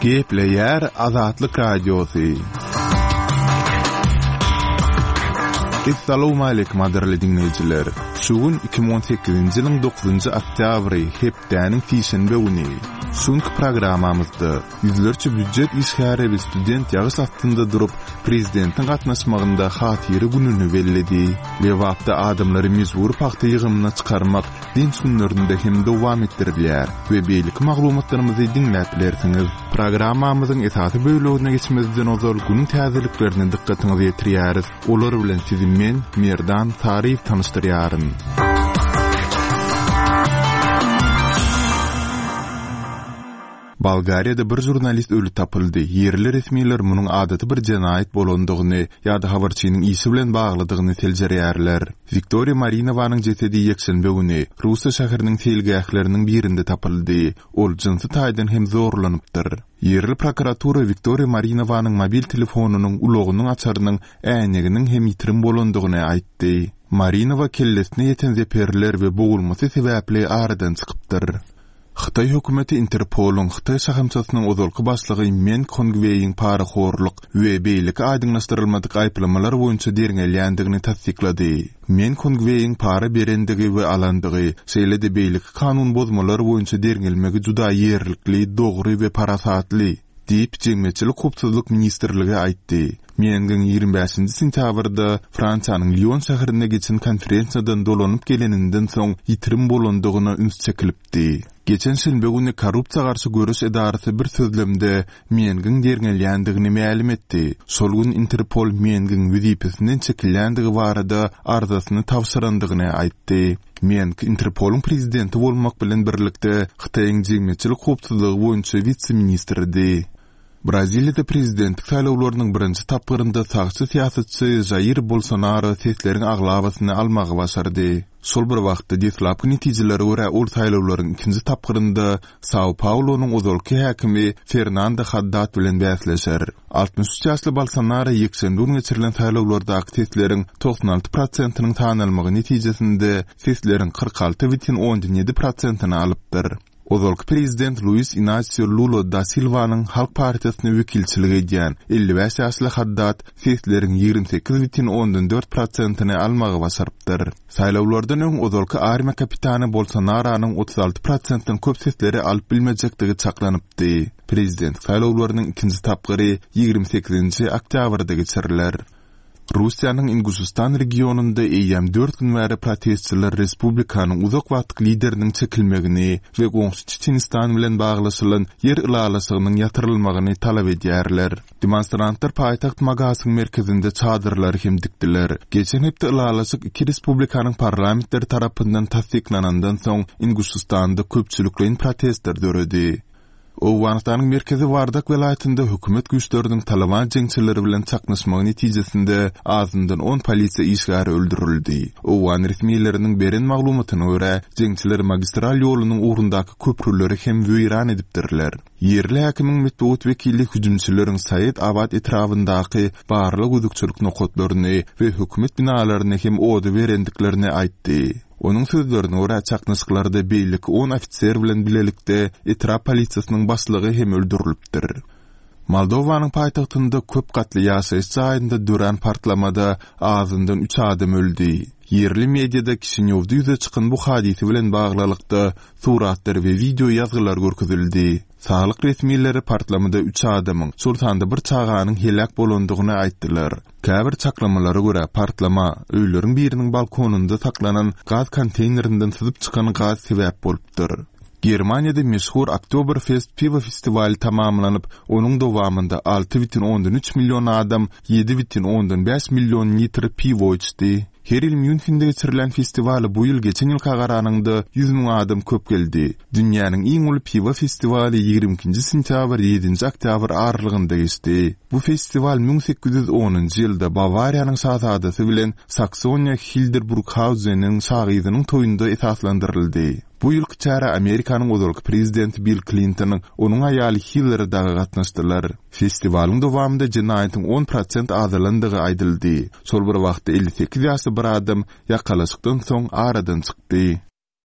Gepleyer Azatlyk Radiosu. Assalamu alaykum adirli dinleyijiler. Şugun 2018-nji ýylyň 9-njy oktýabry hepdäniň fişenbe güni. Şuňky programamyzda ýüzlerçe büdjet işgäri we student ýagy satynda durup prezidentiň gatnaşmagynda hatyry gününi bellidi. Lewapda adamlary mezbur paxta ýygynyna çykarmak din günlerinde hem dowam etdirdiler we beýlik maglumatlarymyzy dinläplersiňiz. Programamyzyň esasy bölegine geçmezden ozal günün täzeliklerini dikkatiňizi ýetirýäris. Olar bilen sizi men Merdan Tarif tanıştırýaryn. Bulgariýada bir jurnalist ölü tapyldy. Yerli resmiler munyň adaty bir jenaýat bolandygyny ýa-da habarçynyň isi bilen bagladygyny teljerýärler. Viktoria Marinowanyň jesedi ýekşenbe güni Russiýa şäheriniň telgähleriniň birinde tapyldy. Ol jinsy taýdan hem zorlanypdyr. Yerli prokuratura Viktoria Marinowanyň mobil telefonunyň ulogynyň açarynyň äňeginiň hem ýitirim bolandygyny aýtdy. Marinowa kellesine ýeten zeperler we boğulmasy sebäpli aradan çykypdyr. Xitay hökümeti Interpol'un Xitay şahymçasynyň ozalky başlygy Men Kongweiň paraxorluk we beýlik aýdyňlaşdyrylmadyk aýplamalar boýunça derňelýändigini tasdiklady. Men Kongweiň para berendigi we alandygy, şeýle-de beýlik kanun bozmalar boýunça derňelmegi juda ýerlikli, dogry we parasatly diýip Jemgyýetçilik hukukçylyk ministrligi aýtdy. Meňiň 25-nji sentýabrda Fransiýanyň Lyon şäherine geçen konferensiýadan dolanyp geleninden soň ýitirim bolandygyna üns çekilipdi. Geçen şenbe güni korrupsiýa garşy görüş edarasy bir sözlemde meňiň derňelýändigini ma'lum etdi. Şol gün Interpol meňiň wezipesinden çekilýändigi barada arzasyny tawşyrandygyny aýtdy. Men Interpol'un prezidenti bolmak bilen birlikde Xitayň jemgyýetçilik hukukçylygy boýunça witse-ministrdi. Braziliýada prezidentlik saýlawlarynyň birinji tapgyrynda sagçy siýasatçy Jair Bolsonaro sesleriň aglabasyny almagy başardy. Şol bir wagtda deslapky netijeleri görä ol saýlawlaryň ikinji tapgyrynda São Paulo'nyň ozalky häkimi Fernando Haddad bilen bäsleşer. 63 ýaşly Bolsonaro ýekşenbe günü geçirilen saýlawlarda sesleriň 96%-nyň tanalmagy netijesinde sesleriň 46,17%-ny alypdyr. Ozalky prezident Luis Inácio Lula da Silva'nın Halk Partiýasyna wekilçiligi edýän 55 ýaşly Haddad sesleriň 28,14%-ny almagy başarypdyr. Saýlawlardan öň ozalky armiýa kapitany Bolsonaro'nyň 36%-den köp sesleri alyp bilmejektigi çaklanypdy. Prezident saýlawlarynyň ikinji tapgyry 28-nji oktýabrda geçiriler. Russiýanyň Ingusistan regionunda eýýäm 4 gün bäri protestçiler respublikanyň uzak wagtlyk lideriniň çekilmegini we Goňsy Çeçenistan bilen baglaşylan yer ylalasygynyň ýatyrylmagyny talap edýärler. Demonstrantlar paýtaxt Magasyň merkezinde çadyrlar hem dikdiler. Geçen hepde ylalasyk iki respublikanyň parlamentleri tarapyndan tasdiklanandan soň Ingusistanda köpçüliklerin protestler döredi. Owganystanyň merkezi Wardak welaýatynda hökümet güýçleriniň Taliban jeňçileri bilen çaknaşmagy netijesinde azyndan 10 polisiýa işgäri öldürildi. Owgan resmiýetleriniň beren maglumatyna görä, jeňçiler magistral ýolunyň ugrundaky köprüleri hem weýran edipdirler. Yerli häkimiň metbuat wekili hüjümçileriň Said Abad etrafyndaky barlyk üzükçilik nokatlaryny we hökümet binalaryny hem ody berendiklerini aýtdy. Onun sözlerine görä çaknaşyklarda beýlik 10 ofisier bilen bilelikde etraf polisiýasynyň başlygy hem öldürilipdir. Moldowanyň paýtagtynda köp gatly ýaşaýyş jaýynda duran partlamada azyndan 3 adam öldü. Yerli mediada Kişiňowda ýüze çykan bu hadisy bilen baglanykda suratlar we video ýazgylar görkezildi. Saglyk resmiýetleri partlamada 3 adamyň, şurtanda bir çaganyň helak bolandygyny aýtdylar. Käbir çaklamalary görä partlama öýleriň biriniň balkonunda saklanan gaz konteynerinden syzyp çykan gaz sebäp bolupdyr. Germaniýada meşhur Oktoberfest piwa festivali tamamlanyp, onuň dowamında 6,3 milyon adam 7,5 milyon litr piwo içdi. Her il München'de geçirilen festivali bu yıl geçen yıl kagaranında 100.000 adam köp geldi. Dünyanın en ulu piwa festivali 22. sentyabr 7. oktябr aralygynda geçdi. Bu festival 1810 ýylda Bavariýanyň şahzadasy bilen Saksonia Hildburghausenyň şahyzynyň toýunda esaslandyryldy. Bu yıl çara Amerikanyň ozalky prezidenti Bill Clinton'yň onuň aýaly Hillary daga gatnaşdylar. Festiwaliň dowamında jenaýatyň 10% azalandygy aýdyldy. Şol bir wagtda 58 ýaşly bir adam ýakalaşykdan soň aradan çykdy.